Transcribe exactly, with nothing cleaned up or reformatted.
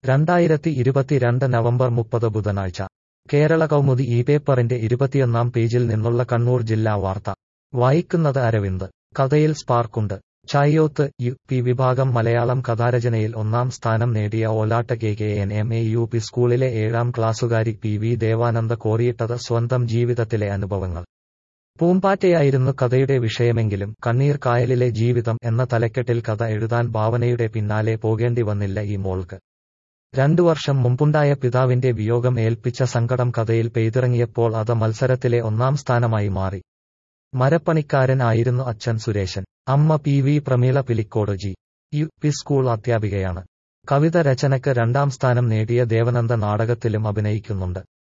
രണ്ടായിരത്തി ഇരുപത്തിരണ്ട് നവംബർ മുപ്പത് ബുധനാഴ്ച കേരള കൗമുദി ഈ പേപ്പറിന്റെ ഇരുപത്തിയൊന്നാം പേജിൽ നിന്നുള്ള കണ്ണൂർ ജില്ലാ വാർത്ത വായിക്കുന്നത് അരവിന്ദ്. കഥയിൽ സ്പാർക്കുണ്ട്. ചായോത്ത് യു പി വിഭാഗം മലയാളം കഥാരചനയിൽ ഒന്നാം സ്ഥാനം നേടിയ Olat K K N M A U P സ്കൂളിലെ ഏഴാം ക്ലാസ്സുകാരി പി വി ദേവാനന്ദ കോറിയിട്ടത് സ്വന്തം ജീവിതത്തിലെ അനുഭവങ്ങൾ. പൂമ്പാറ്റയായിരുന്നു കഥയുടെ വിഷയമെങ്കിലും കണ്ണീർ കായലിലെ ജീവിതം എന്ന തലക്കെട്ടിൽ കഥ എഴുതാൻ ഭാവനയുടെ പിന്നാലെ പോകേണ്ടി വന്നില്ല ഈ മോൾക്ക്. രണ്ടു വർഷം മുമ്പുണ്ടായ പിതാവിന്റെ വിയോഗം ഏൽപ്പിച്ച സങ്കടം കഥയിൽ പെയ്തിറങ്ങിയപ്പോൾ അത് മത്സരത്തിലെ ഒന്നാം സ്ഥാനമായി മാറി. മരപ്പണിക്കാരൻ ആയിരുന്നു അച്ഛൻ സുരേശൻ. അമ്മ P V Prameela Pilicode G U P school അധ്യാപികയാണ്. കവിത രചനയ്ക്ക് രണ്ടാം സ്ഥാനം നേടിയ ദേവനന്ദ നാടകത്തിലും അഭിനയിക്കുന്നുണ്ട്.